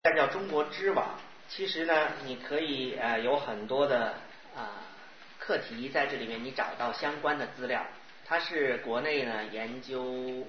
叫中国知网，其实呢，你可以有很多的课题在这里面，你找到相关的资料。它是国内呢研究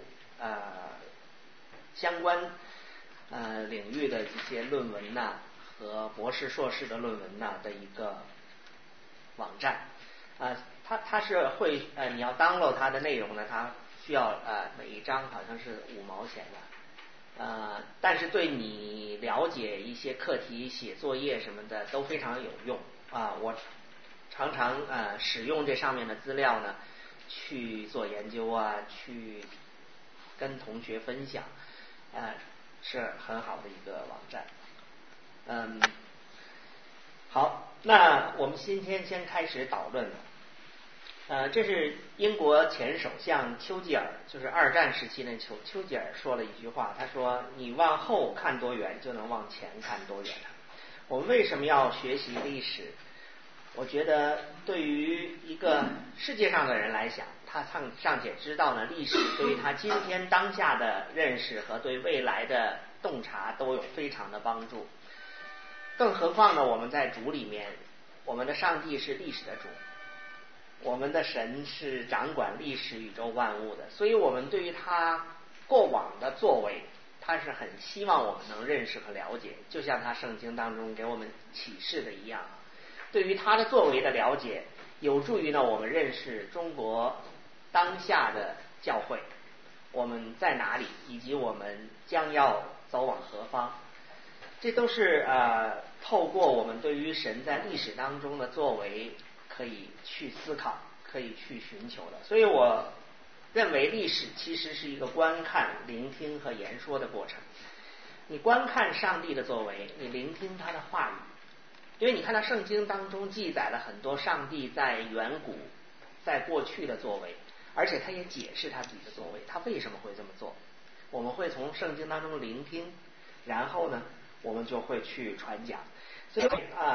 相关领域的一些论文呐和博士、硕士的论文呐的一个网站。它是会你要 download 它的内容呢，它需要每一张好像是5毛钱的。但是对你了解一些课题、写作业什么的都非常有用我常常使用这上面的资料呢，去做研究去跟同学分享，是很好的一个网站。好，那我们今天先开始讨论。这是英国前首相丘吉尔，就是2战时期的丘吉尔说了一句话，他说：“你往后看多远，就能往前看多远。”我们为什么要学习历史？我觉得对于一个世界上的人来讲，他尚且知道呢，历史对于他今天当下的认识和对未来的洞察都有非常的帮助。更何况呢，我们在主里面，我们的上帝是历史的主。我们的神是掌管历史宇宙万物的，所以我们对于他过往的作为，他是很希望我们能认识和了解，就像他圣经当中给我们启示的一样。对于他的作为的了解，有助于呢我们认识中国当下的教会，我们在哪里，以及我们将要走往何方。这都是透过我们对于神在历史当中的作为可以去思考，可以去寻求的。所以我认为历史其实是一个观看、聆听和言说的过程。你观看上帝的作为，你聆听他的话语，因为你看到圣经当中记载了很多上帝在远古、在过去的作为，而且他也解释他自己的作为，他为什么会这么做。我们会从圣经当中聆听，然后呢我们就会去传讲。所以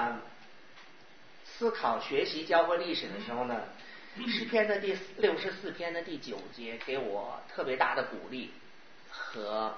思考学习教会历史的时候呢，诗篇的第64篇的第9节给我特别大的鼓励和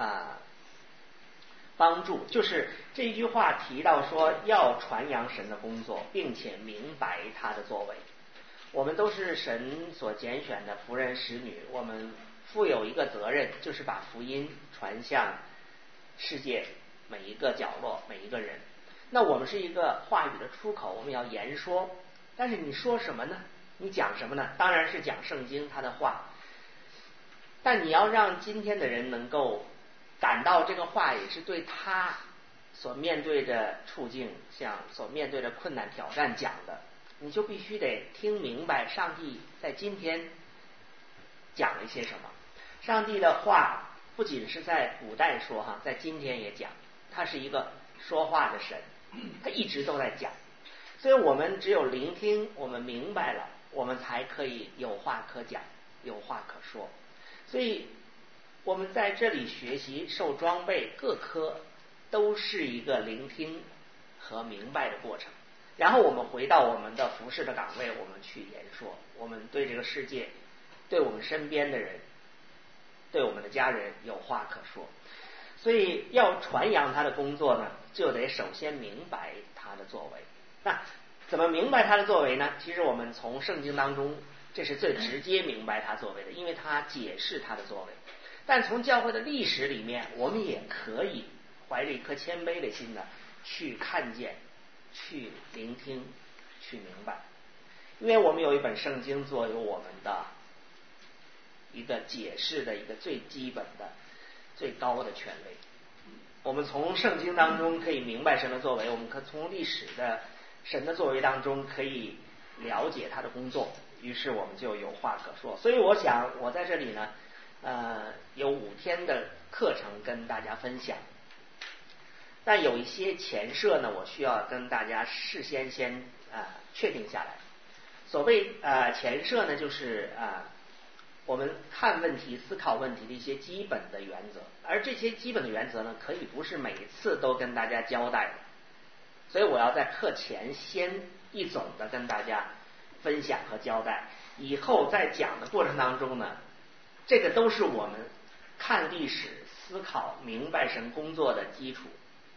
帮助。就是这一句话提到说要传扬神的工作，并且明白他的作为。我们都是神所拣选的仆人使女，我们负有一个责任，就是把福音传向世界每一个角落，每一个人。那我们是一个话语的出口，我们要言说。但是你说什么呢？你讲什么呢？当然是讲圣经他的话。但你要让今天的人能够感到这个话也是对他所面对的处境，像所面对的困难挑战讲的，你就必须得听明白上帝在今天讲了一些什么。上帝的话不仅是在古代说在今天也讲，他是一个说话的神，他一直都在讲。所以我们只有聆听，我们明白了，我们才可以有话可讲，有话可说。所以我们在这里学习受装备，各科都是一个聆听和明白的过程。然后我们回到我们的服事的岗位，我们去言说，我们对这个世界，对我们身边的人，对我们的家人有话可说。所以要传扬他的工作呢，就得首先明白他的作为。那怎么明白他的作为呢？其实我们从圣经当中，这是最直接明白他作为的，因为他解释他的作为。但从教会的历史里面，我们也可以怀着一颗谦卑的心呢，去看见，去聆听，去明白。因为我们有一本圣经作为我们的一个解释的一个最基本的最高的权威。我们从圣经当中可以明白神的作为，我们可从历史的神的作为当中可以了解他的工作，于是我们就有话可说。所以我想我在这里呢有5天的课程跟大家分享，但有一些前设呢，我需要跟大家事先确定下来。所谓前设呢，就是我们看问题、思考问题的一些基本的原则，而这些基本的原则呢，可以不是每次都跟大家交代的，所以我要在课前先一总的跟大家分享和交代，以后在讲的过程当中呢，这个都是我们看历史、思考、明白神工作的基础。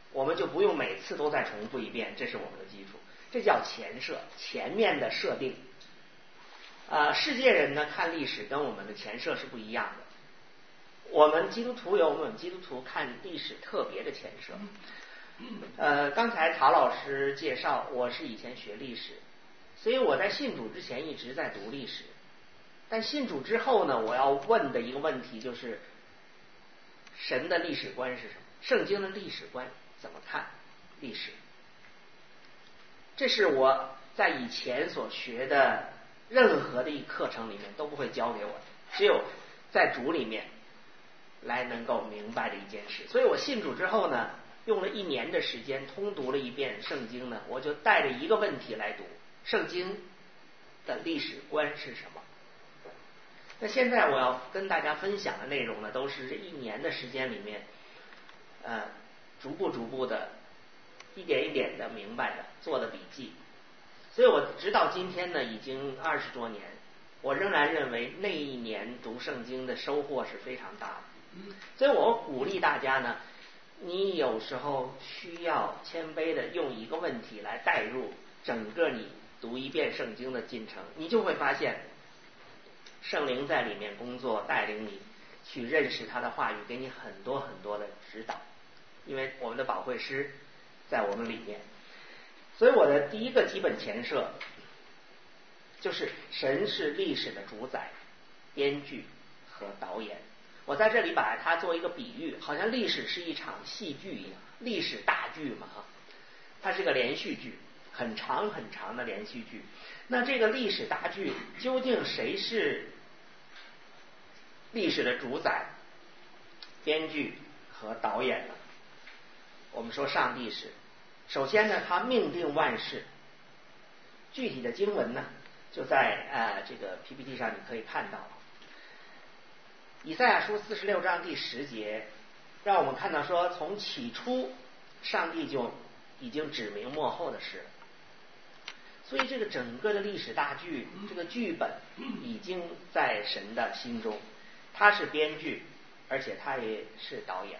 我们就不用每次都再重复一遍，这是我们的基础，这叫前设，前面的设定。世界人呢看历史跟我们的前设是不一样的。我们基督徒有我们基督徒看历史特别的前设。刚才陶老师介绍，我是以前学历史，所以我在信主之前一直在读历史。但信主之后呢，我要问的一个问题就是，神的历史观是什么？圣经的历史观怎么看历史？这是我在以前所学的任何的一课程里面都不会教给我的，只有在主里面来能够明白的一件事。所以我信主之后呢，用了1年的时间通读了一遍圣经呢，我就带着一个问题来读：圣经的历史观是什么？那现在我要跟大家分享的内容呢，都是这1年的时间里面，逐步的，一点一点的明白的做的笔记。所以我直到今天呢，已经20多年，我仍然认为那1年读圣经的收获是非常大的。所以我鼓励大家呢，你有时候需要谦卑的用一个问题来带入整个你读一遍圣经的进程，你就会发现圣灵在里面工作，带领你去认识他的话语，给你很多很多的指导，因为我们的保惠师在我们里面。所以我的第一个基本前设就是神是历史的主宰、编剧和导演。我在这里把它做一个比喻，好像历史是一场戏剧一样，历史大剧嘛，它是个连续剧，很长很长的连续剧。那这个历史大剧究竟谁是历史的主宰、编剧和导演呢？我们说上帝是。首先呢，他命定万事。具体的经文呢，就在这个 PPT 上你可以看到。以赛亚书46章第10节，让我们看到说，从起初上帝就已经指明末后的事了。所以这个整个的历史大剧，这个剧本已经在神的心中，他是编剧，而且他也是导演。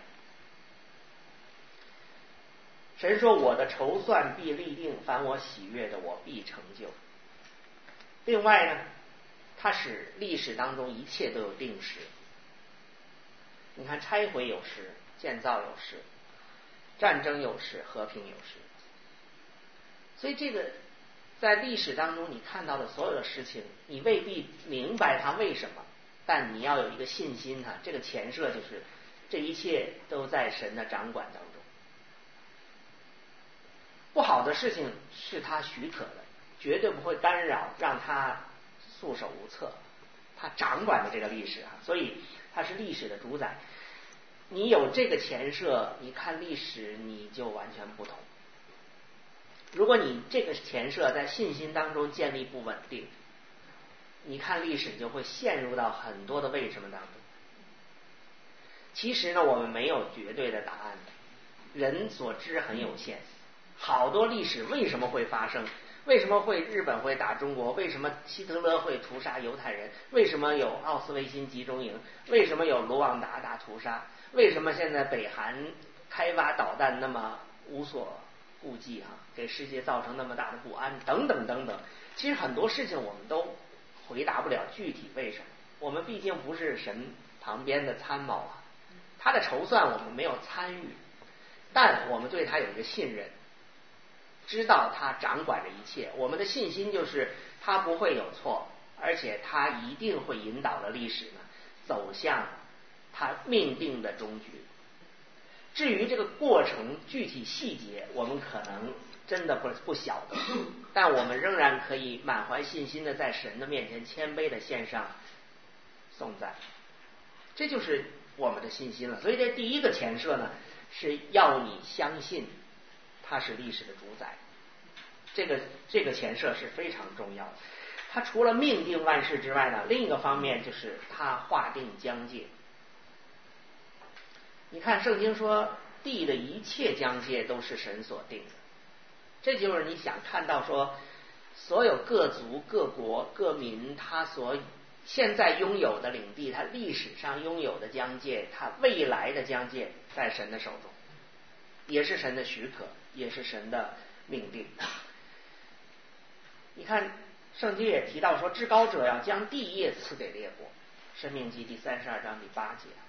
神说：“我的筹算必立定，凡我喜悦的，我必成就。”另外呢，他使历史当中一切都有定时。你看，拆毁有时，建造有时，战争有时，和平有时。所以这个在历史当中你看到的所有的事情，你未必明白它为什么，但你要有一个信心哈，这个前设就是这一切都在神的掌管当中。不好的事情是他许可的，绝对不会干扰，让他束手无策。他掌管的这个历史啊，所以他是历史的主宰。你有这个前设，你看历史你就完全不同。如果你这个前设在信心当中建立不稳定，你看历史就会陷入到很多的为什么当中。其实呢，我们没有绝对的答案的，人所知很有限。好多历史为什么会发生？为什么会日本会打中国？为什么希特勒会屠杀犹太人？为什么有奥斯维辛集中营？为什么有卢旺达大屠杀？为什么现在北韩开发导弹那么无所顾忌给世界造成那么大的不安？等等等等。其实很多事情我们都回答不了具体为什么。我们毕竟不是神旁边的参谋啊，他的筹算我们没有参与，但我们对他有一个信任。知道他掌管着一切，我们的信心就是他不会有错，而且他一定会引导的历史呢走向他命定的终局。至于这个过程具体细节，我们可能真的不晓得，但我们仍然可以满怀信心的在神的面前谦卑的献上颂赞，这就是我们的信心了。所以这第一个前设呢，是要你相信它是历史的主宰，这个前设是非常重要的。它除了命定万事之外呢，另一个方面就是它划定疆界。你看圣经说，地的一切疆界都是神所定的，这就是你想看到说，所有各族、各国、各民，他所现在拥有的领地，他历史上拥有的疆界，他未来的疆界，在神的手中。 也是神的许可，也是神的命定。你看圣经也提到说，至高者要将地业赐给列国，申命记第32章第8节，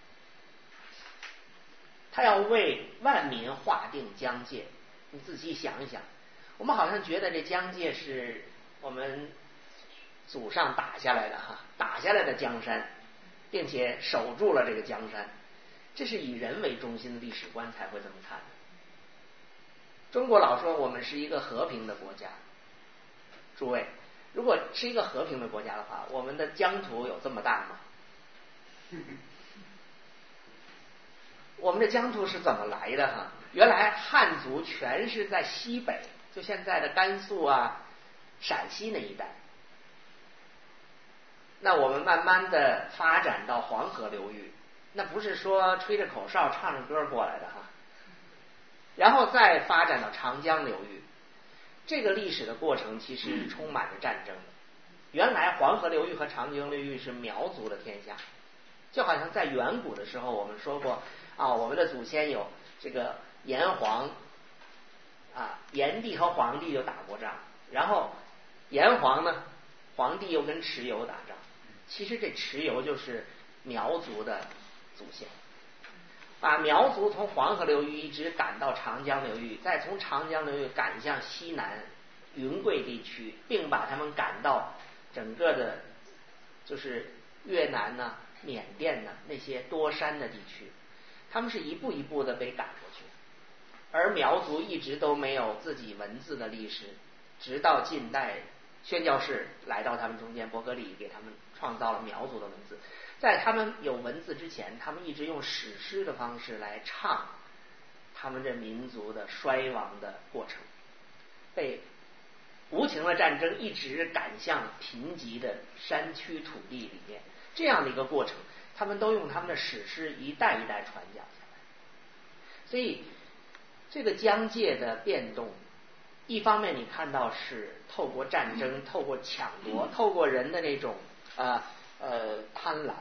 他要为万民划定疆界。你仔细想一想，我们好像觉得这疆界是我们祖上打下来的打下来的江山，并且守住了这个江山，这是以人为中心的历史观才会这么看的。中国老说我们是一个和平的国家，诸位，如果是一个和平的国家的话，我们的疆土有这么大吗？我们的疆土是怎么来的原来汉族全是在西北，就现在的甘肃啊、陕西那一带。那我们慢慢的发展到黄河流域，那不是说吹着口哨唱着歌过来的然后再发展到长江流域。这个历史的过程其实充满着战争的。原来黄河流域和长江流域是苗族的天下，就好像在远古的时候我们说过我们的祖先有这个炎黄炎帝和黄帝就打过仗，然后炎黄呢，黄帝又跟蚩尤打仗。其实这蚩尤就是苗族的祖先，把苗族从黄河流域一直赶到长江流域，再从长江流域赶向西南云贵地区，并把他们赶到整个的就是越南缅甸那些多山的地区。他们是一步一步的被赶过去，而苗族一直都没有自己文字的历史，直到近代宣教士来到他们中间，伯格里给他们创造了苗族的文字。在他们有文字之前，他们一直用史诗的方式来唱他们这民族的衰亡的过程，被无情的战争一直赶向贫瘠的山区土地里面，这样的一个过程，他们都用他们的史诗一代一代传讲下来。所以这个疆界的变动，一方面你看到是透过战争，透过抢夺，透过人的那种贪婪、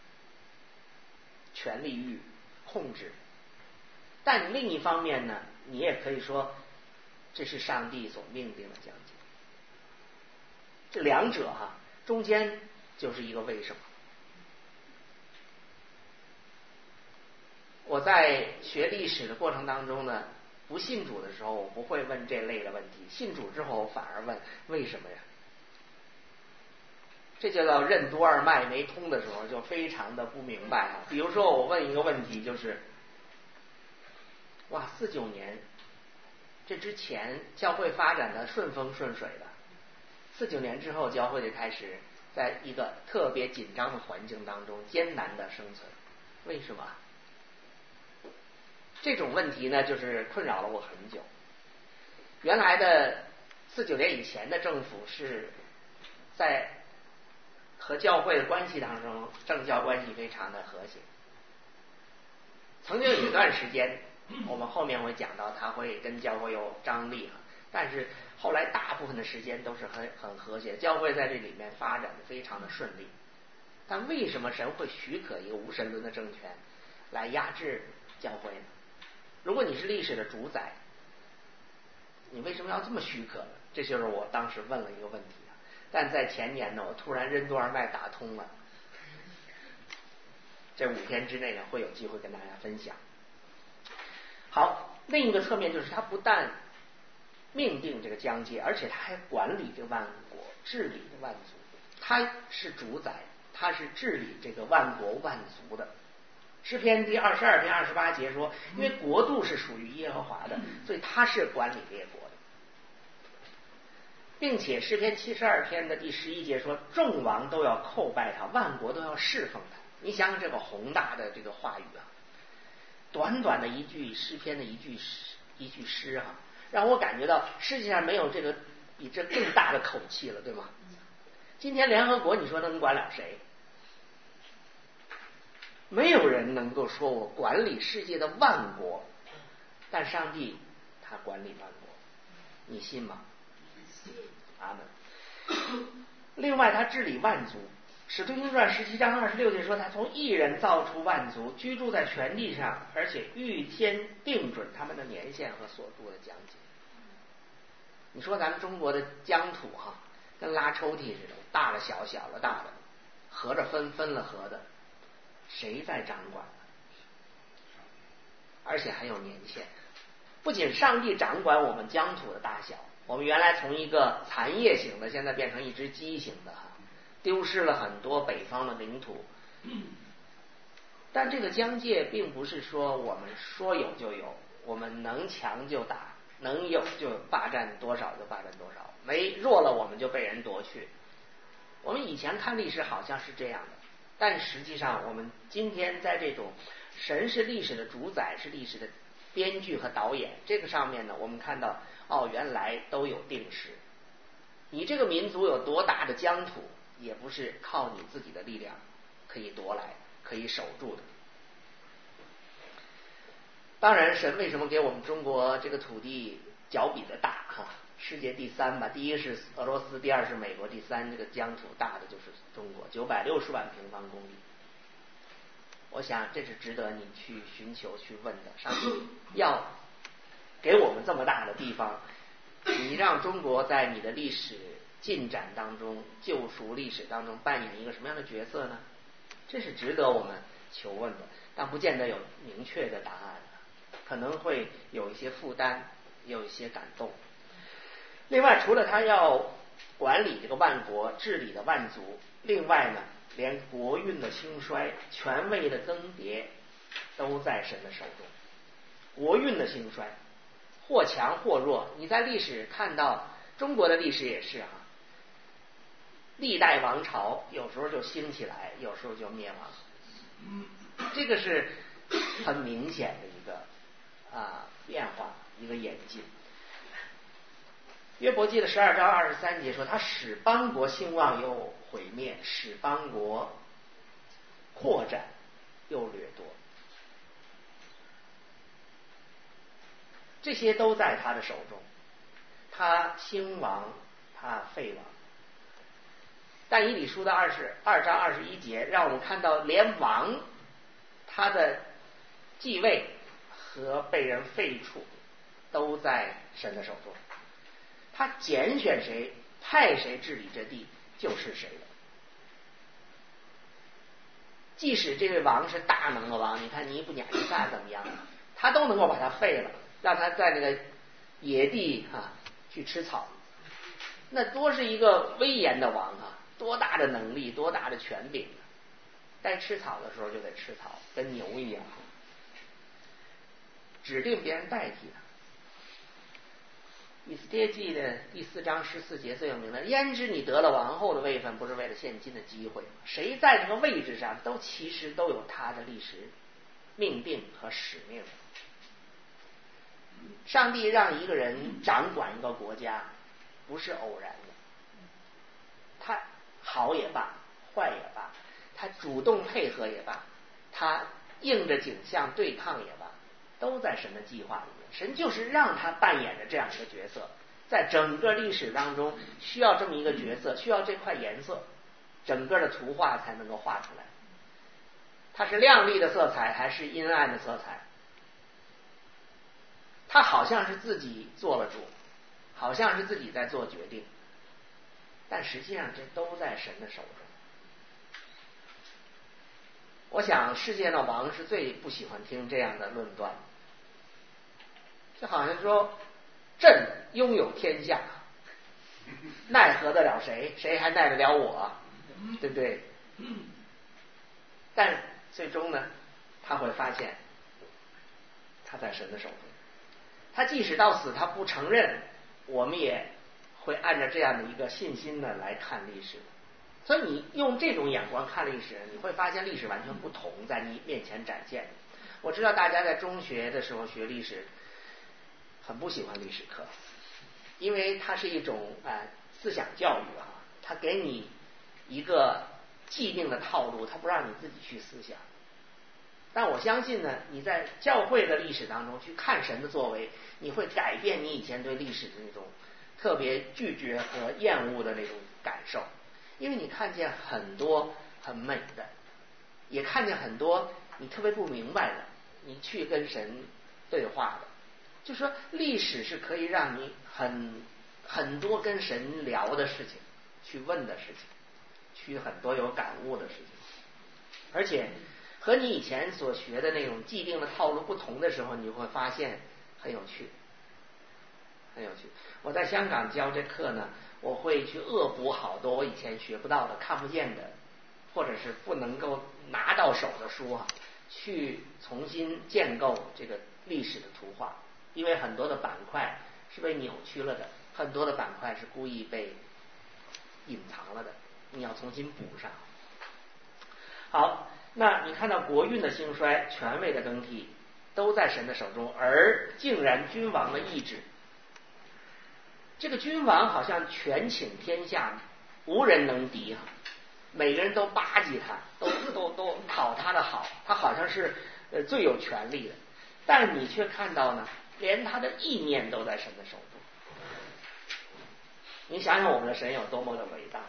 权力欲、控制，但另一方面呢，你也可以说这是上帝所命定的疆界。这两者中间就是一个为什么。我在学历史的过程当中呢，不信主的时候我不会问这类的问题，信主之后反而问为什么呀？这就叫任督二脉没通的时候就非常的不明白比如说我问一个问题，就是49年这之前教会发展的顺风顺水的，49年之后教会就开始在一个特别紧张的环境当中艰难的生存，为什么？这种问题呢就是困扰了我很久。原来的49年以前的政府是在和教会的关系当中，政教关系非常的和谐。曾经有一段时间，我们后面会讲到，他会跟教会有张力但是后来大部分的时间都是很和谐，教会在这里面发展的非常的顺利。但为什么神会许可一个无神论的政权来压制教会呢？如果你是历史的主宰，你为什么要这么许可呢？这就是我当时问了一个问题但在前年呢，我突然任督二脉打通了。这5天之内呢，会有机会跟大家分享。好，另一个侧面就是他不但命定这个疆界，而且他还管理这个万国，治理这万族。他是主宰，他是治理这个万国万族的。诗篇第22篇28节说，因为国度是属于耶和华的，所以他是管理列国的。并且诗篇72篇的第11节说，众王都要叩拜他，万国都要侍奉他。你想想这个宏大的这个话语短短的一句诗篇的一句诗让我感觉到世界上没有这个比这更大的口气了，对吗？今天联合国你说能管了谁？没有人能够说我管理世界的万国，但上帝他管理万国，你信吗？阿门。另外他治理万族， 使徒行传17章26节说，他从一人造出万族，居住在全地上，而且预先定准他们的年限和所住的疆界。你说咱们中国的疆土跟拉抽屉似的，大了小，小了大的，合着分，分了合的，谁在掌管呢？而且还有年限。不仅上帝掌管我们疆土的大小，我们原来从一个残叶型的，现在变成一只鸡型的，丢失了很多北方的领土。但这个疆界并不是说我们说有就有，我们能强就打，能有就霸占多少就霸占多少，没弱了我们就被人夺去。我们以前看历史好像是这样的，但实际上我们今天在这种神是历史的主宰，是历史的编剧和导演这个上面呢，我们看到原来都有定时。你这个民族有多大的疆土，也不是靠你自己的力量可以夺来可以守住的。当然神为什么给我们中国这个土地脚比的大世界第3吧，第一是俄罗斯，第二是美国，第3这个疆土大的就是中国，960万平方公里。我想这是值得你去寻求去问的，上帝要给我们这么大的地方，你让中国在你的历史进展当中，救赎历史当中扮演一个什么样的角色呢？这是值得我们求问的，但不见得有明确的答案，可能会有一些负担，有一些感动。另外除了他要管理这个万国，治理的万族，另外呢连国运的兴衰，权位的更迭都在神的手中。国运的兴衰或强或弱，你在历史看到中国的历史也是历代王朝有时候就兴起来，有时候就灭亡，这个是很明显的一个变化，一个演进。约伯记的12章23节说，他使邦国兴旺又毁灭，使邦国扩展又掠夺，这些都在他的手中，他兴亡，他废亡。但以理书的22章21节让我们看到，连王他的继位和被人废除都在神的手中，他拣选谁，派谁治理这地，就是谁的。即使这位王是大能的王，你看尼布甲尼撒怎么样，他都能够把他废了，让他在那个野地去吃草，那多是一个威严的王多大的能力，多大的权柄，该吃草的时候就得吃草，跟牛一样，指定别人代替他。以斯帖记的第4章14节最有名的，焉知你得了王后的位分，不是为了现今的机会？谁在这个位置上，其实都有他的历史命定和使命。上帝让一个人掌管一个国家，不是偶然的，他好也罢，坏也罢，他主动配合也罢，他应着景象对抗也罢，都在神的计划里面。神就是让他扮演着这样一个角色，在整个历史当中需要这么一个角色，需要这块颜色，整个的图画才能够画出来。它是亮丽的色彩还是阴暗的色彩？他好像是自己做了主，好像是自己在做决定，但实际上这都在神的手中。我想世界的王是最不喜欢听这样的论断，就好像说朕拥有天下，奈何得了谁？谁还奈得了我？对不对？但最终呢，他会发现他在神的手中。他即使到死他不承认，我们也会按照这样的一个信心呢来看历史。所以你用这种眼光看历史，你会发现历史完全不同在你面前展现。我知道大家在中学的时候学历史很不喜欢历史课，因为它是一种思想教育它给你一个既定的套路，它不让你自己去思想。但我相信呢，你在教会的历史当中去看神的作为，你会改变你以前对历史的那种特别拒绝和厌恶的那种感受。 因为你看见很多很美的，也看见很多你特别不明白的，你去跟神对话的。就说历史是可以让你很多跟神聊的事情，去问的事情，去很多有感悟的事情，而且和你以前所学的那种既定的套路不同的时候，你会发现很有趣，很有趣。我在香港教这课呢，我会去恶补好多我以前学不到的、看不见的，或者是不能够拿到手的书啊，去重新建构这个历史的图画。因为很多的板块是被扭曲了的，很多的板块是故意被隐藏了的，你要重新补上。好，那你看到国运的兴衰、权位的更替，都在神的手中，而竟然君王的意志，这个君王好像权倾天下，无人能敌啊！每个人都巴结他，都讨他的好，他好像是最有权力的，但你却看到呢，连他的意念都在神的手中。你想想我们的神有多么的伟大！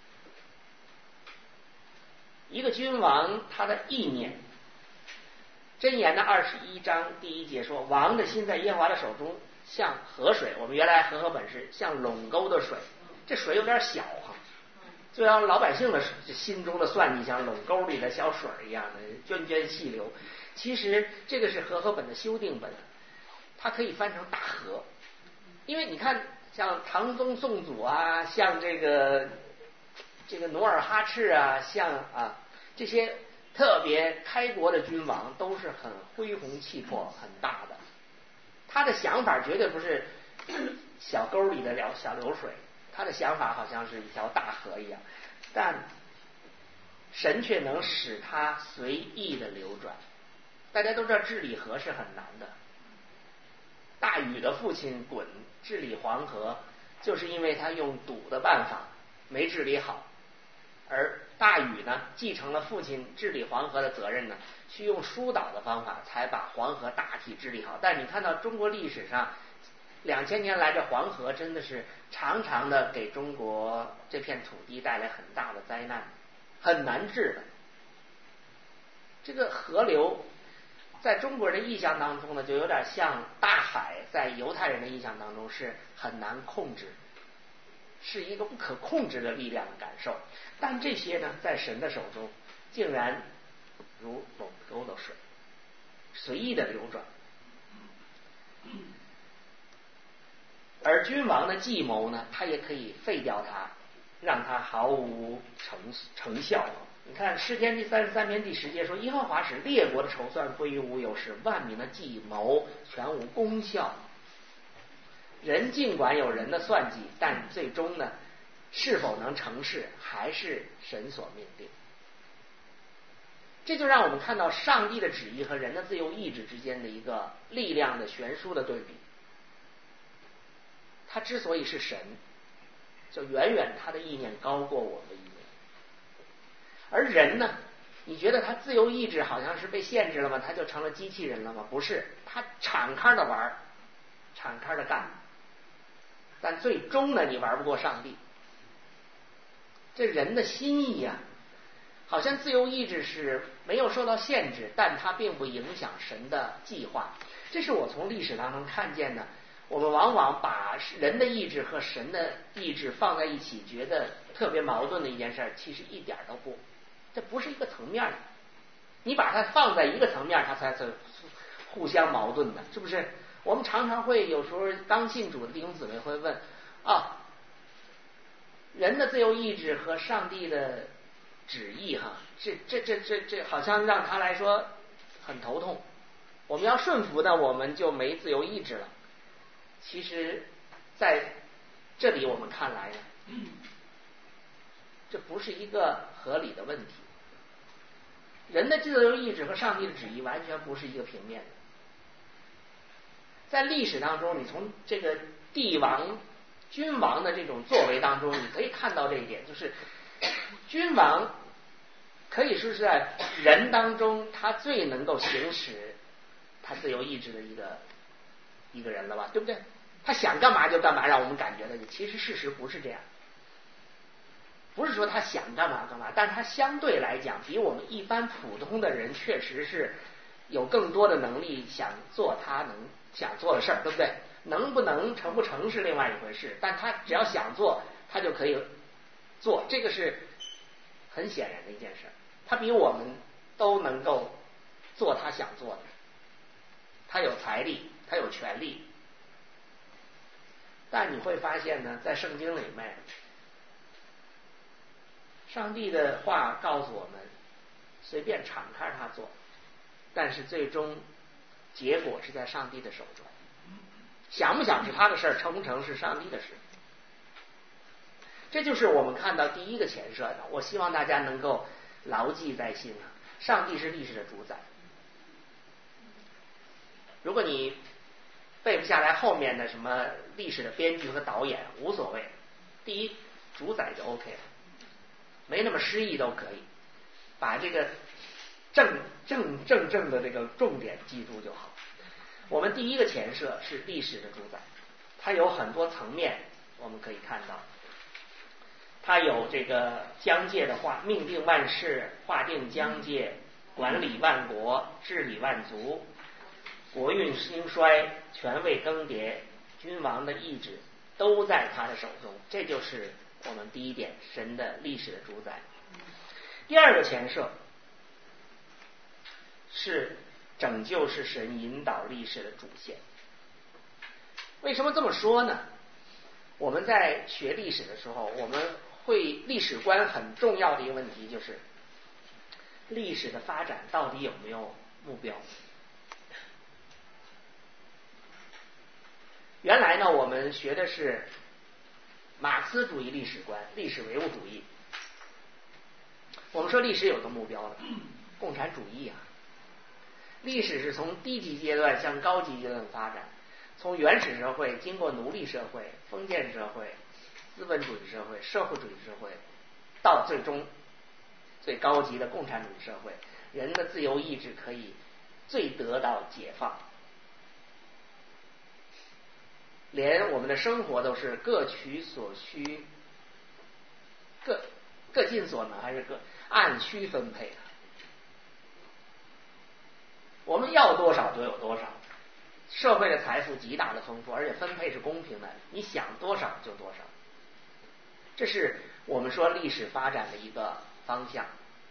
一个君王他的意念，箴言的21章第1节说，王的心在耶和华的手中，像河水。我们原来和合本是像垄沟的水，这水有点小哈，就像老百姓的心中的算计，像垄沟里的小水一样的涓涓细流。其实这个是和合本的修订本，它可以翻成大河，因为你看像唐宗宋祖啊，像这个努尔哈赤啊，像这些特别开国的君王都是很恢宏气魄很大的，他的想法绝对不是小沟里的小流水，他的想法好像是一条大河一样，但神却能使他随意的流转。大家都知道治理河是很难的，大禹的父亲鲧治理黄河，就是因为他用堵的办法没治理好，而大禹呢继承了父亲治理黄河的责任呢，去用疏导的方法才把黄河大体治理好。但你看到中国历史上2000年来，这黄河真的是常常的给中国这片土地带来很大的灾难，很难治的。这个河流在中国人的意象当中呢，就有点像大海在犹太人的意象当中是很难控制，是一个不可控制的力量的感受。但这些呢，在神的手中竟然如垄沟的水，随意的流转。而君王的计谋呢，他也可以废掉它，让它毫无成效。你看诗篇第33篇第10节说，耶和华使列国的筹算归于无有，使万民的计谋全无功效。人尽管有人的算计，但最终呢，是否能成事，还是神所命定。这就让我们看到上帝的旨意和人的自由意志之间的一个力量的悬殊的对比。他之所以是神，就远远他的意念高过我们的意念。而人呢，你觉得他自由意志好像是被限制了吗？他就成了机器人了吗？不是，他敞开的玩，敞开的干，但最终呢，你玩不过上帝。这人的心意啊，好像自由意志是没有受到限制，但它并不影响神的计划。这是我从历史当中看见的。我们往往把人的意志和神的意志放在一起，觉得特别矛盾的一件事，其实一点都不，这不是一个层面的。你把它放在一个层面，它才是互相矛盾的，是不是？我们常常会有时候刚信主的弟兄姊妹会问人的自由意志和上帝的旨意这好像让他来说很头痛。我们要顺服呢，我们就没自由意志了。其实在这里我们看来呢，这不是一个合理的问题。人的自由意志和上帝的旨意完全不是一个平面的。在历史当中，你从这个帝王君王的这种作为当中，你可以看到这一点，就是君王可以说是在人当中他最能够行使他自由意志的一个人了吧，对不对？他想干嘛就干嘛，让我们感觉的，其实事实不是这样。 不是说他想干嘛干嘛，但他相对来讲比我们一般普通的人确实是有更多的能力想做他想做的事儿，对不对？能不能成不成是另外一回事，但他只要想做，他就可以做，这个是很显然的一件事。他比我们都能够做他想做的，他有财力，他有权利。但你会发现呢，在圣经里面，上帝的话告诉我们，随便敞开他做，但是最终结果是在上帝的手中。想不想是他的事儿，成不成是上帝的事。这就是我们看到第一个前设的，我希望大家能够牢记在心啊，上帝是历史的主宰。如果你背不下来后面的什么历史的编剧和导演，无所谓，第一主宰就 OK 了，没那么诗意都可以，把这个正的这个重点记住就好。我们第一个前设是历史的主宰，它有很多层面，我们可以看到，它有这个疆界的命定万事，划定疆界，管理万国，治理万族，国运兴衰，权位更迭，君王的意志都在他的手中。这就是我们第一点，神的历史的主宰。第二个前设是拯救是神引导历史的主线。为什么这么说呢？我们在学历史的时候，我们会历史观很重要的一个问题就是历史的发展到底有没有目标。原来呢，我们学的是马克思主义历史观，历史唯物主义。我们说历史有个目标的，共产主义啊。历史是从低级阶段向高级阶段发展，从原始社会经过奴隶社会、封建社会、资本主义社会、社会主义社会，到最终最高级的共产主义社会，人的自由意志可以最得到解放，连我们的生活都是各取所需，各尽所能，还是各按需分配的。我们要多少就有多少，社会的财富极大的丰富，而且分配是公平的，你想多少就多少。这是我们说历史发展的一个方向。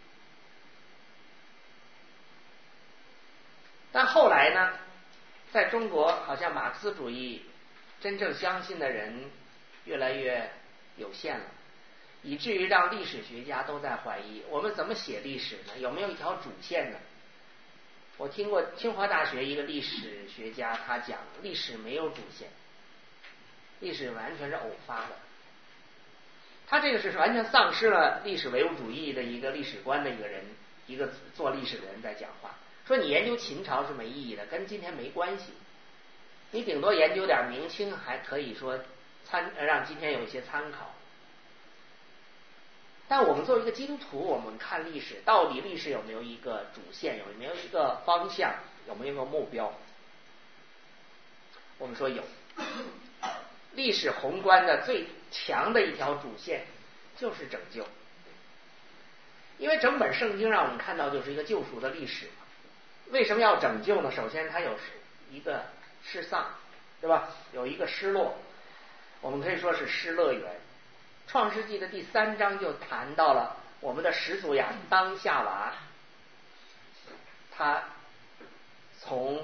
但后来呢，在中国好像马克思主义真正相信的人越来越有限了，以至于让历史学家都在怀疑我们怎么写历史呢？有没有一条主线呢？我听过清华大学一个历史学家，他讲历史没有主线，历史完全是偶发的。他这个是完全丧失了历史唯物主义的一个历史观的一个人，一个做历史的人在讲话，说你研究秦朝是没意义的，跟今天没关系，你顶多研究点明清，还可以说让今天有一些参考。但我们作为一个基督徒，我们看历史，到底历史有没有一个主线，有没有一个方向，有没有一个目标？我们说有。历史宏观的最强的一条主线就是拯救，因为整本圣经让我们看到就是一个救赎的历史。为什么要拯救呢？首先它有一个失丧，对吧？有一个失落，我们可以说是失乐园。创世纪的第3章就谈到了我们的始祖亚当夏娃，他从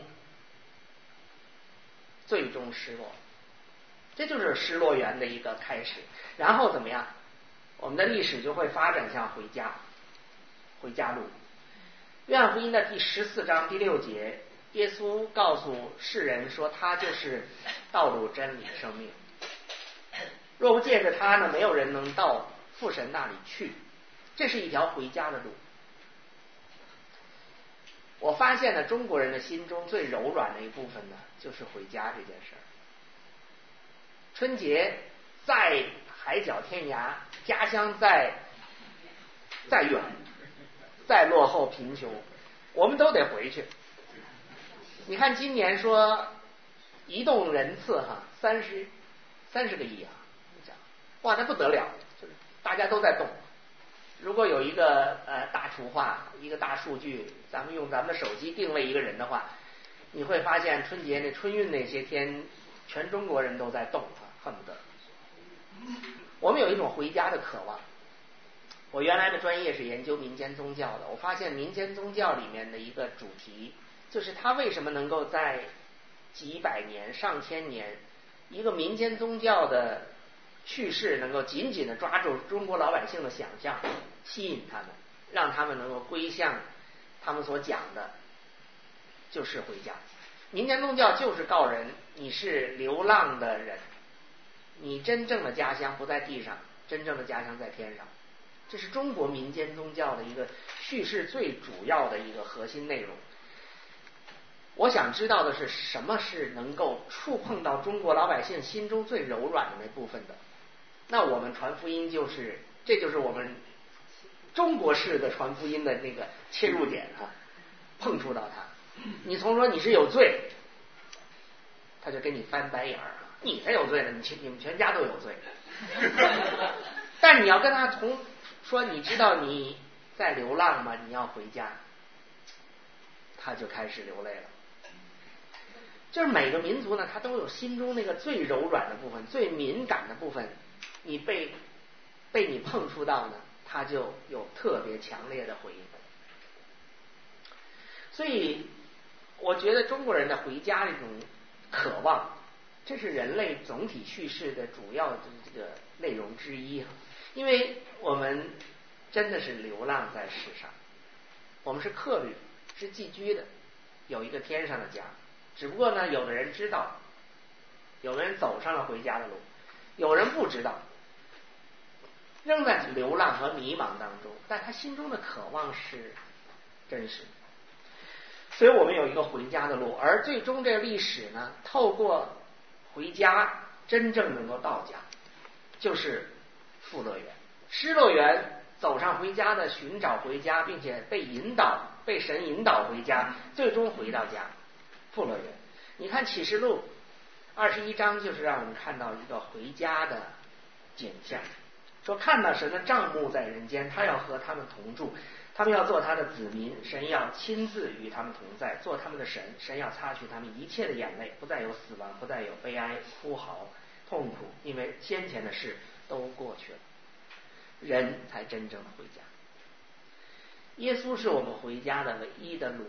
最终失落，这就是失落园的一个开始。然后怎么样？我们的历史就会发展向回家路。约翰福音的第14章第6节，耶稣告诉世人说，他就是道路、真理、生命。若不借着他呢，没有人能到父神那里去。这是一条回家的路。我发现呢，中国人的心中最柔软的一部分呢，就是回家这件事儿。春节再海角天涯，家乡再远，再落后贫穷，我们都得回去。你看今年说移动人次30个亿啊，哇，那不得了，就是大家都在动。如果有一个大图画，一个大数据，咱们用咱们的手机定位一个人的话，你会发现春节那春运那些天，全中国人都在动啊，恨不得。我们有一种回家的渴望。我原来的专业是研究民间宗教的，我发现民间宗教里面的一个主题，就是它为什么能够在几百年、上千年，一个民间宗教的叙事能够紧紧地抓住中国老百姓的想象，吸引他们，让他们能够归向他们所讲的，就是回家。民间宗教就是告人你是流浪的人，你真正的家乡不在地上，真正的家乡在天上。这是中国民间宗教的一个叙事最主要的一个核心内容。我想知道的是，什么是能够触碰到中国老百姓心中最柔软的那部分的？那我们传福音这就是我们中国式的传福音的那个切入点啊，碰触到他。你从说你是有罪，他就给你翻白眼儿，你才有罪呢，你们全家都有罪。但你要跟他说，你知道你在流浪吗？你要回家，他就开始流泪了。就是每个民族呢，他都有心中那个最柔软的部分，最敏感的部分，你被你碰触到呢，他就有特别强烈的回应。所以我觉得中国人的回家这种渴望，这是人类总体叙事的主要的这个内容之一。因为我们真的是流浪在世上，我们是客旅，是寄居的，有一个天上的家。只不过呢，有的人知道，有的人走上了回家的路，有人不知道，仍在流浪和迷茫当中，但他心中的渴望是真实的。所以我们有一个回家的路，而最终这个历史呢，透过回家真正能够到家，就是富乐园。失乐园走上回家的，寻找回家，并且被神引导回家，最终回到家，富乐园。你看启示录21章就是让我们看到一个回家的景象，说看到神的帐幕在人间，他要和他们同住，他们要做他的子民，神要亲自与他们同在，做他们的神，神要擦去他们一切的眼泪，不再有死亡，不再有悲哀、哭嚎、痛苦，因为先前的事都过去了，人才真正的回家。耶稣是我们回家的唯一的路，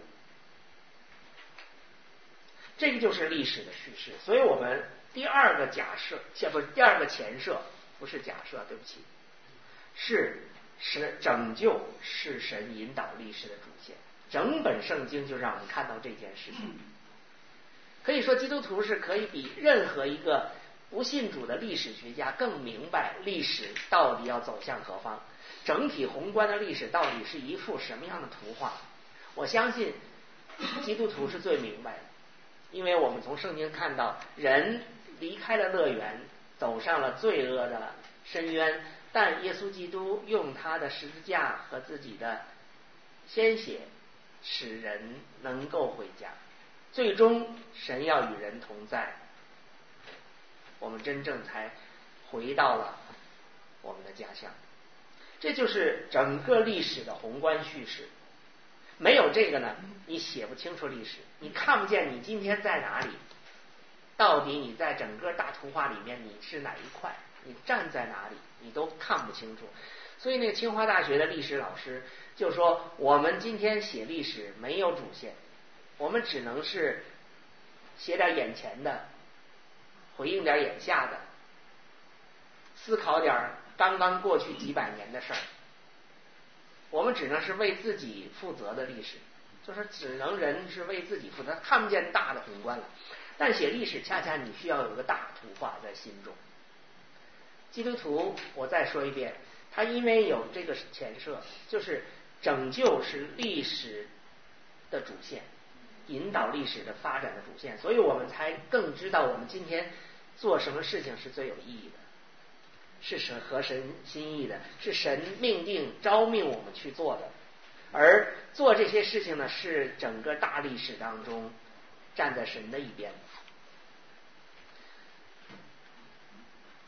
这个就是历史的叙事。所以我们第二个前设，不是假设，对不起，是拯救是神引导历史的主线。整本圣经就让我们看到这件事情。可以说基督徒是可以比任何一个不信主的历史学家更明白历史到底要走向何方，整体宏观的历史到底是一幅什么样的图画。我相信基督徒是最明白的，因为我们从圣经看到人离开了乐园，走上了罪恶的深渊，但耶稣基督用他的十字架和自己的鲜血使人能够回家，最终神要与人同在，我们真正才回到了我们的家乡。这就是整个历史的宏观叙事。没有这个呢，你写不清楚历史，你看不见你今天在哪里，到底你在整个大图画里面你是哪一块，你站在哪里，你都看不清楚。所以那个清华大学的历史老师就说，我们今天写历史没有主线，我们只能是写点眼前的，回应点眼下的，思考点刚刚过去几百年的事儿。我们只能是为自己负责的历史，就是只能人是为自己负责，看不见大的宏观了。但写历史恰恰你需要有个大图画在心中。基督徒，我再说一遍，他因为有这个前设，就是拯救是历史的主线，引导历史的发展的主线，所以我们才更知道我们今天做什么事情是最有意义的，是合神心意的，是神命定召命我们去做的。而做这些事情呢，是整个大历史当中站在神的一边。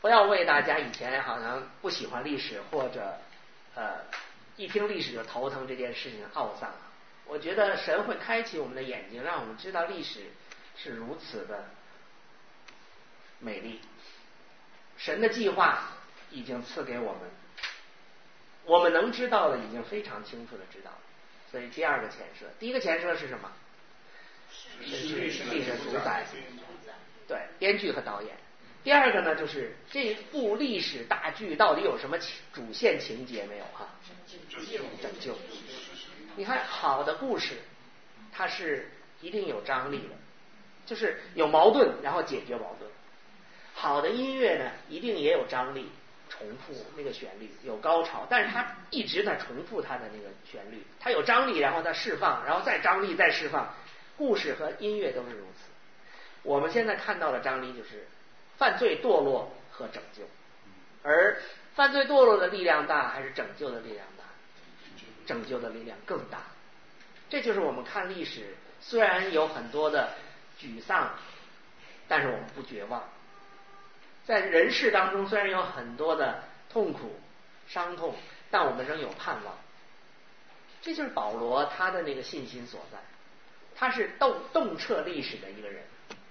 不要为大家以前好像不喜欢历史或者一听历史就头疼这件事情懊丧。我觉得神会开启我们的眼睛，让我们知道历史是如此的美丽。神的计划已经赐给我们，我们能知道的已经非常清楚的知道。所以第二个前设，第一个前设是什么？是历史主宰，对，编剧和导演。第二个呢，就是这部历史大剧到底有什么主线情节没有啊？拯救。你看，好的故事它是一定有张力的，就是有矛盾然后解决矛盾。好的音乐呢，一定也有张力，重复那个旋律，有高潮，但是它一直在重复它的那个旋律，它有张力，然后它释放，然后再张力再释放。故事和音乐都是如此。我们现在看到的张力就是犯罪堕落和拯救，而犯罪堕落的力量大还是拯救的力量大？拯救的力量更大。这就是我们看历史，虽然有很多的沮丧，但是我们不绝望。在人世当中，虽然有很多的痛苦伤痛，但我们仍有盼望。这就是保罗他的那个信心所在，他是洞彻历史的一个人，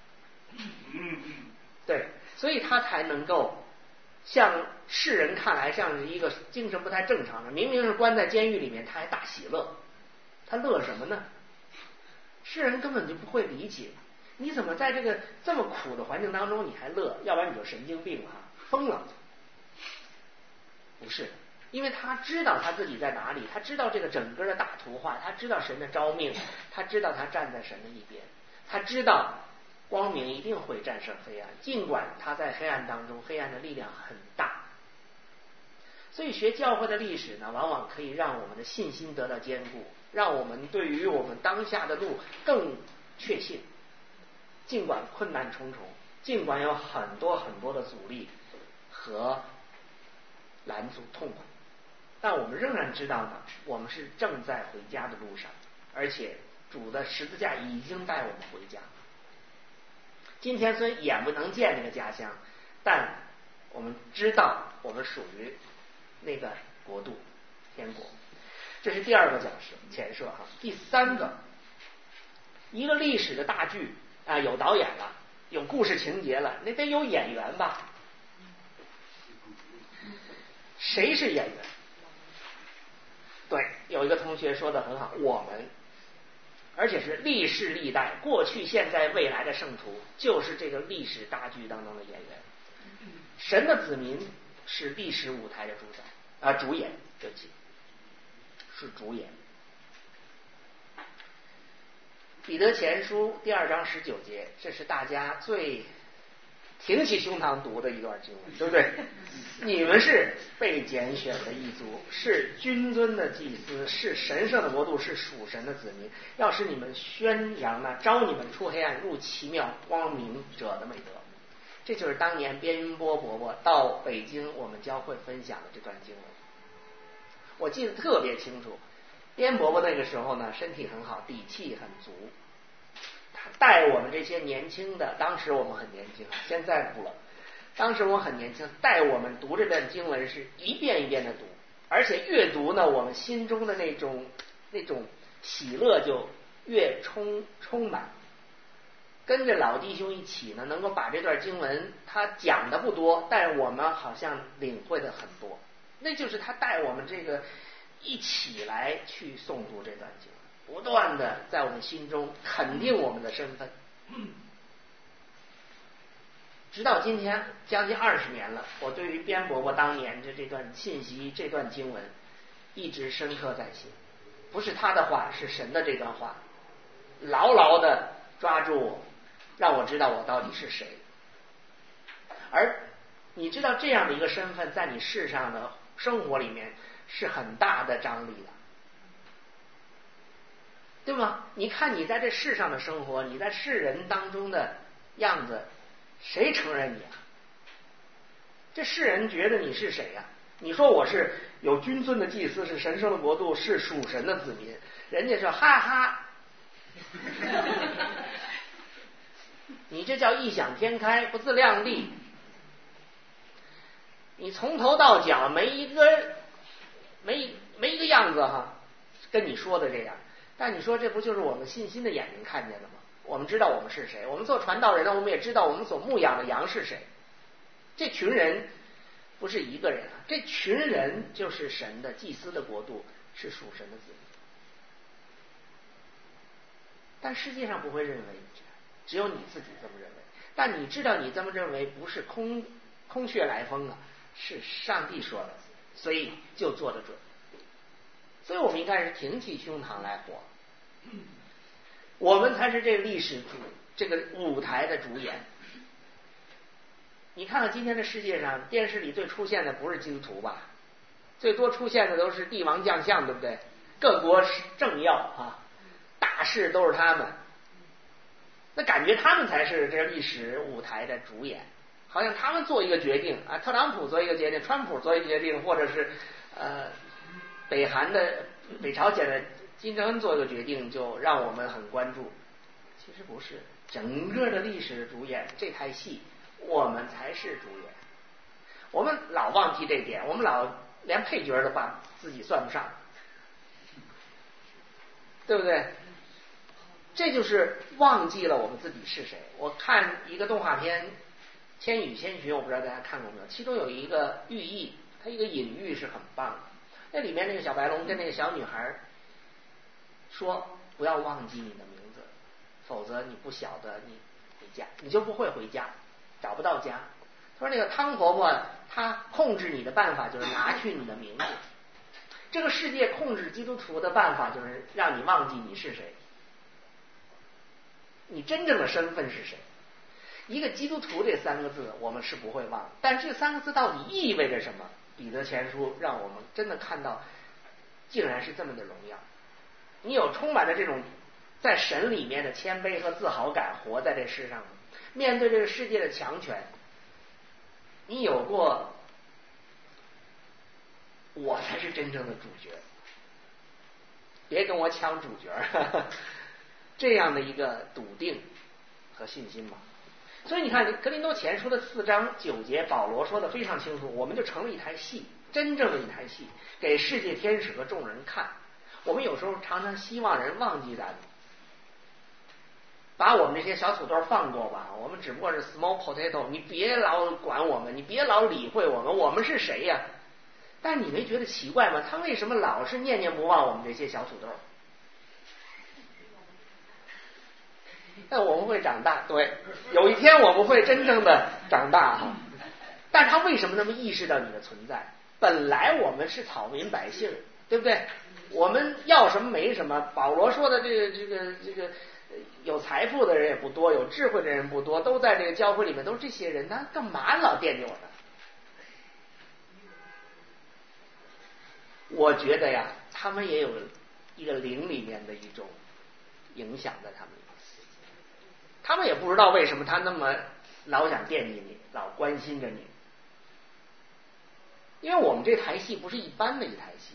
对，所以他才能够像世人看来像是一个精神不太正常的，明明是关在监狱里面，他还大喜乐，他乐什么呢？世人根本就不会理解，你怎么在这个这么苦的环境当中你还乐？要不然你就神经病啊，疯了。不是，因为他知道他自己在哪里，他知道这个整个的大图画，他知道神的召命，他知道他站在神的一边，他知道光明一定会战胜黑暗，尽管他在黑暗当中，黑暗的力量很大。所以学教会的历史呢，往往可以让我们的信心得到坚固，让我们对于我们当下的路更确信。尽管困难重重，尽管有很多很多的阻力和拦阻痛苦，但我们仍然知道呢，我们是正在回家的路上，而且主的十字架已经带我们回家。今天虽然眼不能见那个家乡，但我们知道我们属于那个国度，天国。这是第二个前设哈。第三个，一个历史的大剧啊，有导演了，有故事情节了，那得有演员吧？谁是演员？对，有一个同学说的很好，我们，而且是历世历代，过去、现在、未来的圣徒，就是这个历史大剧当中的演员。神的子民是历史舞台的主演，对不起，是主演。彼得前书第2章19节，这是大家最挺起胸膛读的一段经文，对不对？你们是被拣选的一族，是君尊的祭司，是神圣的国度，是属神的子民，要使你们宣扬那招你们出黑暗入奇妙光明者的美德。这就是当年边波伯伯到北京我们教会分享的这段经文，我记得特别清楚。边伯伯那个时候呢，身体很好，底气很足，他带我们这些年轻的，当时我们很年轻，现在不了，当时我很年轻，带我们读这段经文是一遍一遍的读，而且越读呢，我们心中的那种喜乐就越充满。跟着老弟兄一起呢，能够把这段经文他讲的不多，但是我们好像领会的很多，那就是他带我们这个一起来去诵读这段经文，不断的在我们心中肯定我们的身份。直到今天将近20年了，我对于边伯伯当年的这段信息，这段经文一直深刻在心。不是他的话，是神的这段话，牢牢的抓住我，让我知道我到底是谁。而你知道这样的一个身份在你世上的生活里面是很大的张力的，对吗？你看你在这世上的生活，你在世人当中的样子，谁承认你啊？这世人觉得你是谁啊？你说我是有君尊的祭司，是神圣的国度，是属神的子民，人家说哈哈你这叫异想天开，不自量力。 你从头到脚没一个样子哈，跟你说的这样。但你说这不就是我们信心的眼睛看见的吗？我们知道我们是谁，我们做传道人的，我们也知道我们所牧养的羊是谁。这群人不是一个人啊，这群人就是神的祭司的国度，是属神的子民。但世界上不会认为你这样，只有你自己这么认为。但你知道你这么认为不是空穴来风啊，是上帝说的，所以就做得准。所以我们应该是挺起胸膛来活，我们才是这个历史这个舞台的主演。你看看今天的世界上，电视里最出现的不是基督徒吧？最多出现的都是帝王将相，对不对？各国政要啊，大事都是他们。那感觉他们才是这历史舞台的主演，好像他们做一个决定啊，特朗普做一个决定，川普做一个决定，或者是北朝鲜的金正恩做一个决定，就让我们很关注。其实不是，整个的历史主演这台戏，我们才是主演。我们老忘记这点，我们老连配角都把自己算不上，对不对？这就是忘记了我们自己是谁。我看一个动画片《千与千寻》，我不知道大家看过没有，其中有一个寓意，它一个隐喻是很棒的。那里面那个小白龙跟那个小女孩说，不要忘记你的名字，否则你不晓得你回家，你就不会回家，找不到家。他说那个汤婆婆她控制你的办法就是拿去你的名字，这个世界控制基督徒的办法就是让你忘记你是谁，你真正的身份是谁。一个基督徒这三个字我们是不会忘，但这三个字到底意味着什么？彼得前书让我们真的看到竟然是这么的荣耀。你有充满着这种在神里面的谦卑和自豪感，活在这世上，面对这个世界的强权，你有过我才是真正的主角，别跟我抢主角这样的一个笃定和信心吧。所以你看格林多前书的4章9节，保罗说的非常清楚，我们就成了一台戏，真正的一台戏，给世界天使和众人看。我们有时候常常希望人忘记咱们，把我们这些小土豆放过吧，我们只不过是 small potato， 你别老管我们，你别老理会我们，我们是谁呀？但你没觉得奇怪吗？他为什么老是念念不忘我们这些小土豆？但我们会长大，对，有一天我们会真正的长大哈。但他为什么那么意识到你的存在？本来我们是草民百姓，对不对？我们要什么没什么。保罗说的这个有财富的人也不多，有智慧的人不多，都在这个教会里面，都是这些人，他干嘛老惦记我呢？我觉得呀，他们也有一个灵里面的一种影响在他们里面。他们也不知道为什么他那么老想惦记你，老关心着你。因为我们这台戏不是一般的一台戏，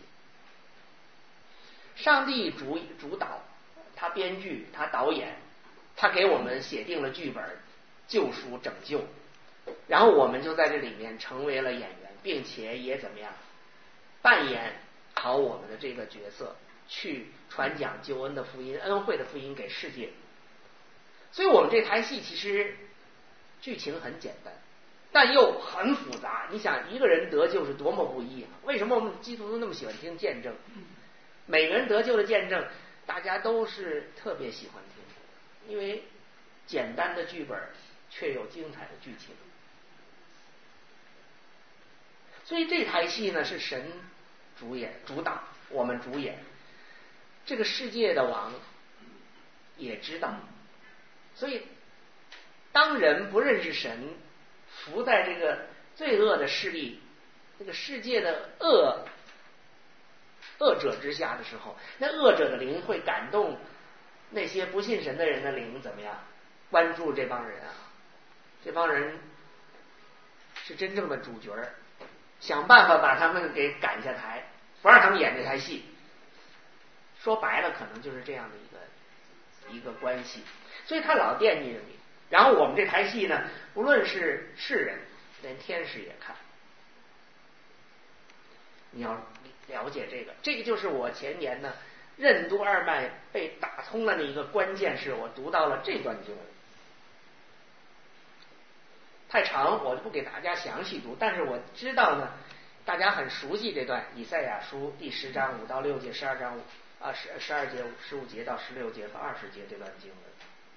上帝主导，他编剧，他导演，他给我们写定了剧本，救赎拯救，然后我们就在这里面成为了演员，并且也怎么样扮演好我们的这个角色，去传讲救恩的福音，恩惠的福音给世界。所以我们这台戏其实剧情很简单，但又很复杂。你想一个人得救是多么不易啊！为什么我们基督徒那么喜欢听见证？每个人得救的见证大家都是特别喜欢听，因为简单的剧本却有精彩的剧情。所以这台戏呢是神主导，我们主演。这个世界的王也知道，所以当人不认识神，伏在这个罪恶的势力，这个世界的恶者之下的时候，那恶者的灵会感动那些不信神的人的灵，怎么样关注这帮人啊？这帮人是真正的主角，想办法把他们给赶下台，不让他们演这台戏。说白了，可能就是这样的一个关系。所以他老惦记着你。然后我们这台戏呢，不论是世人，连天使也看。 你要了解这个，这个就是我前年呢任督二脉被打通了的一个关键，是我读到了这段经文。太长，我就不给大家详细读，但是我知道呢，大家很熟悉这段以赛亚书第10章5到6节，12章12节15节到16节和20节这段经文。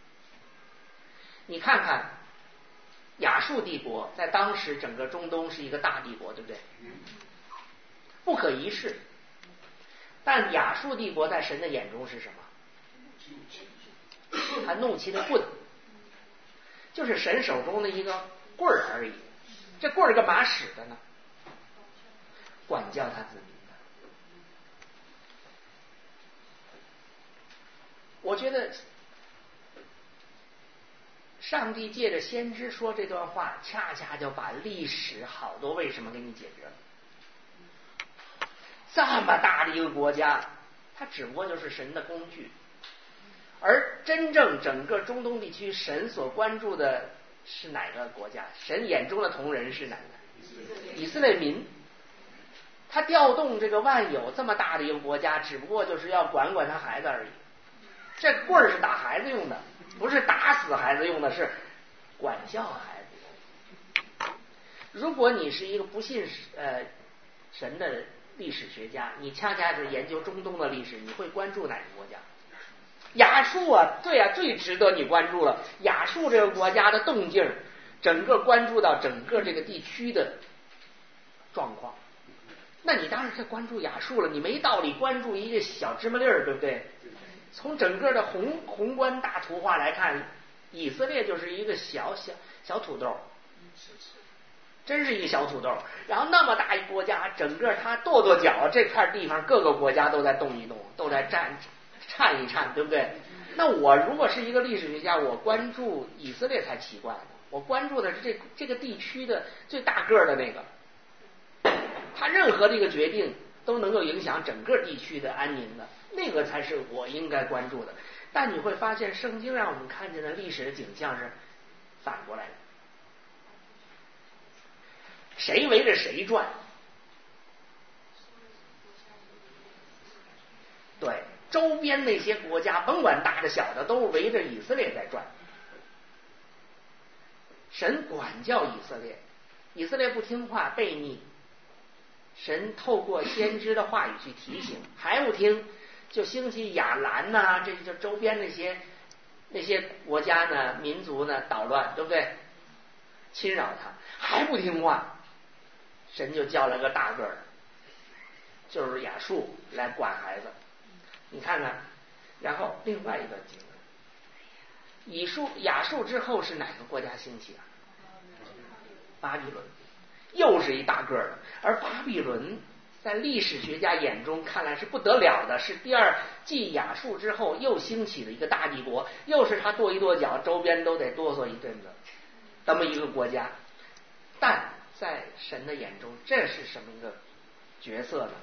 你看看亚述帝国在当时整个中东是一个大帝国，对不对？不可一世。但亚述帝国在神的眼中是什么？他怒气的棍，就是神手中的一个棍儿而已。这棍儿干嘛使的呢？管教他子民的。我觉得上帝借着先知说这段话，恰恰就把历史好多为什么给你解决了。这么大的一个国家，它只不过就是神的工具，而真正整个中东地区，神所关注的是哪个国家？神眼中的同人是哪个？以色列民。他调动这个万有这么大的一个国家，只不过就是要管管他孩子而已。这棍儿是打孩子用的，不是打死孩子用的，是管教孩子。如果你是一个不信神的历史学家，你恰恰是研究中东的历史，你会关注哪个国家？亚述啊，对啊，最值得你关注了。亚述这个国家的动静，整个关注到整个这个地区的状况。那你当然是关注亚述了，你没道理关注一个小芝麻粒儿，对不对？从整个的宏观大图画来看，以色列就是一个小土豆，真是一个小土豆。然后那么大一国家，整个它跺跺脚，这块地方各个国家都在动一动，都在颤一颤，对不对？那我如果是一个历史学家，我关注以色列才奇怪呢。我关注的是这个地区的最大个的那个。他任何的一个决定都能够影响整个地区的安宁的，那个才是我应该关注的。但你会发现，圣经让我们看见的历史的景象是反过来的，谁围着谁转？对，周边那些国家，甭管大的小的，都是围着以色列在转。神管教以色列，以色列不听话悖逆，神透过先知的话语去提醒，还不听，就兴起亚兰呐，这就周边那些国家呢、民族呢捣乱，对不对？侵扰他，还不听话，神就叫了个大个儿，就是亚述来管孩子。你看看，然后另外一个经文，亚述之后是哪个国家兴起啊？巴比伦。又是一大个的，而巴比伦在历史学家眼中看来是不得了的，是第二继亚述之后又兴起的一个大帝国，又是他跺一跺脚，周边都得哆嗦一阵子，这么一个国家。但在神的眼中，这是什么一个角色呢？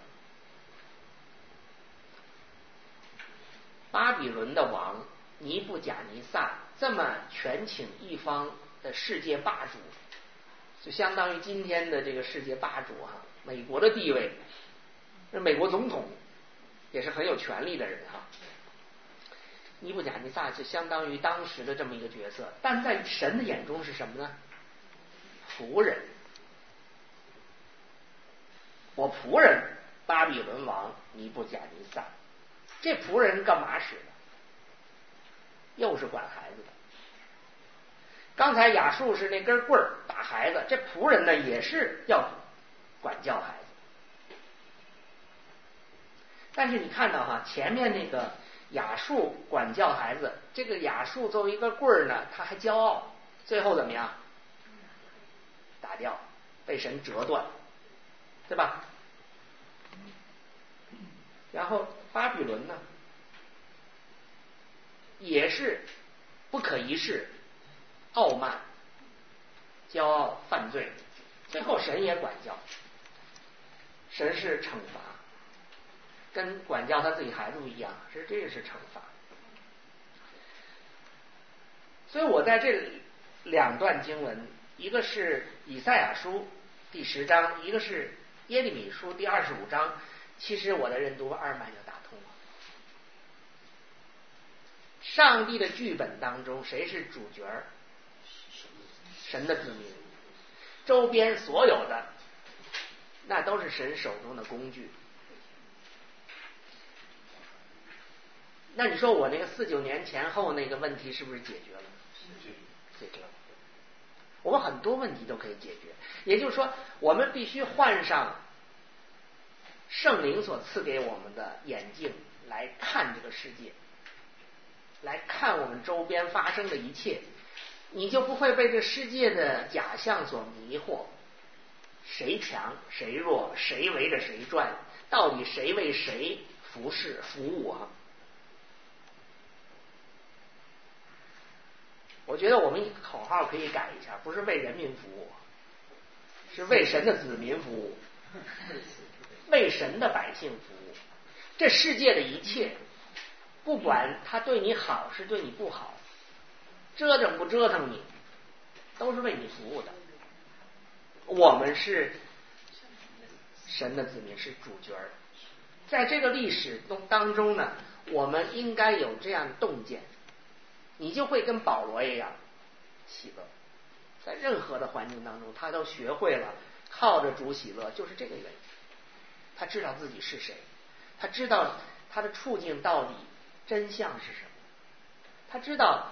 巴比伦的王尼布甲尼撒这么权倾一方的世界霸主，就相当于今天的这个世界霸主美国的地位，是美国总统，也是很有权力的人尼布甲尼撒就相当于当时的这么一个角色，但在神的眼中是什么呢？仆人。我仆人巴比伦王尼布甲尼撒，这仆人干嘛使的？又是管孩子的。刚才亚述是那根棍儿打孩子，这仆人呢也是要管教孩子。但是你看到前面那个亚述管教孩子，这个亚述作为一个棍儿呢，他还骄傲，最后怎么样？打掉，被神折断，对吧？然后巴比伦呢，也是不可一世，傲慢、骄傲、犯罪，最后神也管教，神是惩罚，跟管教他自己孩子不一样，这个是惩罚。所以我在这两段经文，一个是以赛亚书第10章，一个是耶利米书第25章，其实我的任督二脉就打通了。上帝的剧本当中，谁是主角？神的子民，周边所有的那都是神手中的工具。那你说我那个49年前后那个问题是不是解决了？解决了。我们很多问题都可以解决。也就是说，我们必须换上圣灵所赐给我们的眼镜来看这个世界，来看我们周边发生的一切，你就不会被这世界的假象所迷惑。谁强谁弱，谁围着谁转，到底谁为谁服务啊？我觉得我们口号可以改一下，不是为人民服务，是为神的子民服务，为神的百姓服务。这世界的一切，不管他对你好是对你不好，折腾不折腾你，都是为你服务的。我们是神的子民，是主角。在这个历史当中呢，我们应该有这样洞见，你就会跟保罗一样喜乐。在任何的环境当中，他都学会了靠着主喜乐，就是这个原因。他知道自己是谁，他知道他的处境到底真相是什么，他知道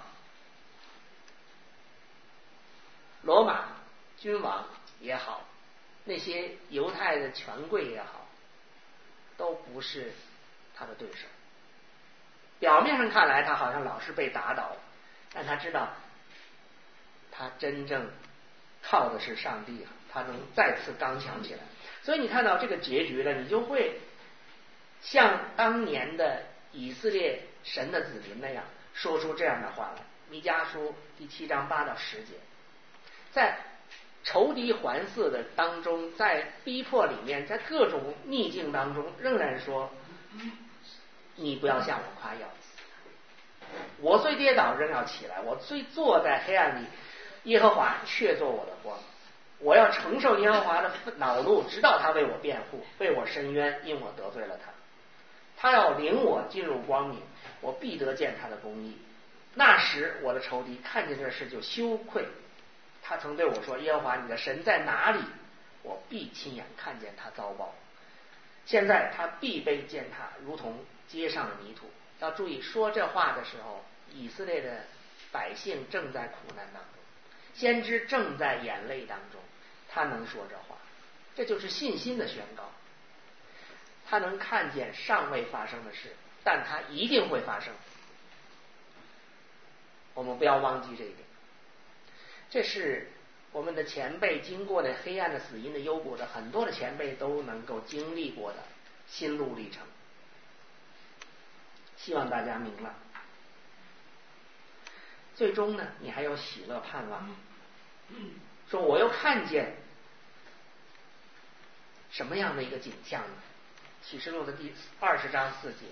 罗马君王也好，那些犹太的权贵也好，都不是他的对手。表面上看来他好像老是被打倒，但他知道他真正靠的是上帝，他能再次刚强起来。所以你看到这个结局了，你就会像当年的以色列神的子民那样说出这样的话来。弥迦书第7章8到10节，在仇敌环伺的当中，在逼迫里面，在各种逆境当中，仍然说你不要向我夸耀，我虽跌倒仍要起来，我虽坐在黑暗里，耶和华却做我的光。我要承受耶和华的恼怒，直到他为我辩护，为我伸冤，因我得罪了他。他要领我进入光明，我必得见他的公义。那时我的仇敌看见这事就羞愧，他曾对我说，耶和华你的神在哪里？我必亲眼看见他遭报。现在他必被践踏，如同街上的泥土。要注意，说这话的时候，以色列的百姓正在苦难当中，先知正在眼泪当中，他能说这话，这就是信心的宣告。他能看见尚未发生的事，但它一定会发生。我们不要忘记这一点。这是我们的前辈经过的黑暗的死荫的幽谷的很多的前辈都能够经历过的心路历程。希望大家明了。最终呢，你还有喜乐盼望。说我又看见什么样的一个景象呢？启示录的第20章4节，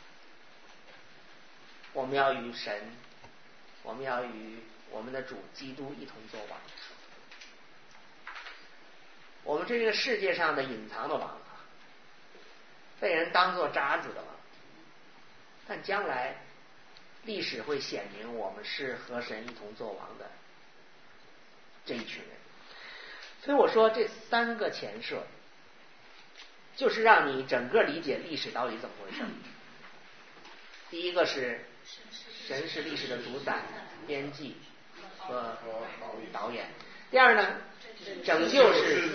我们要与神，我们要与我们的主基督一同作王。我们这个世界上的隐藏的王，被人当作渣子的王，但将来历史会显明我们是和神一同作王的这一群人。所以我说这3个前设就是让你整个理解历史到底怎么回事。第一个是神是历史的主宰、编辑和导演。第二呢，拯救是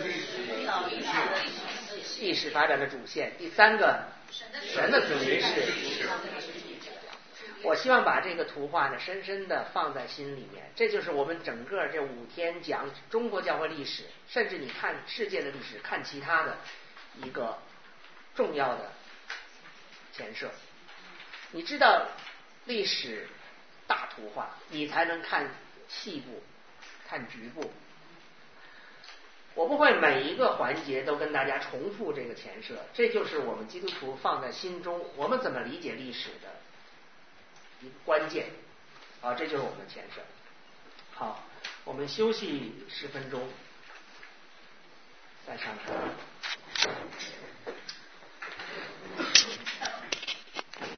历史发展的主线。第3个，神的子民是。我希望把这个图画呢深深的放在心里面。这就是我们整个这5天讲中国教会历史，甚至你看世界的历史，看其他的一个重要的前设。你知道历史大图画，你才能看细部，看局部。我不会每一个环节都跟大家重复这个前设，这就是我们基督徒放在心中，我们怎么理解历史的一个关键啊，这就是我们的前设。好，我们休息10分钟，再上课。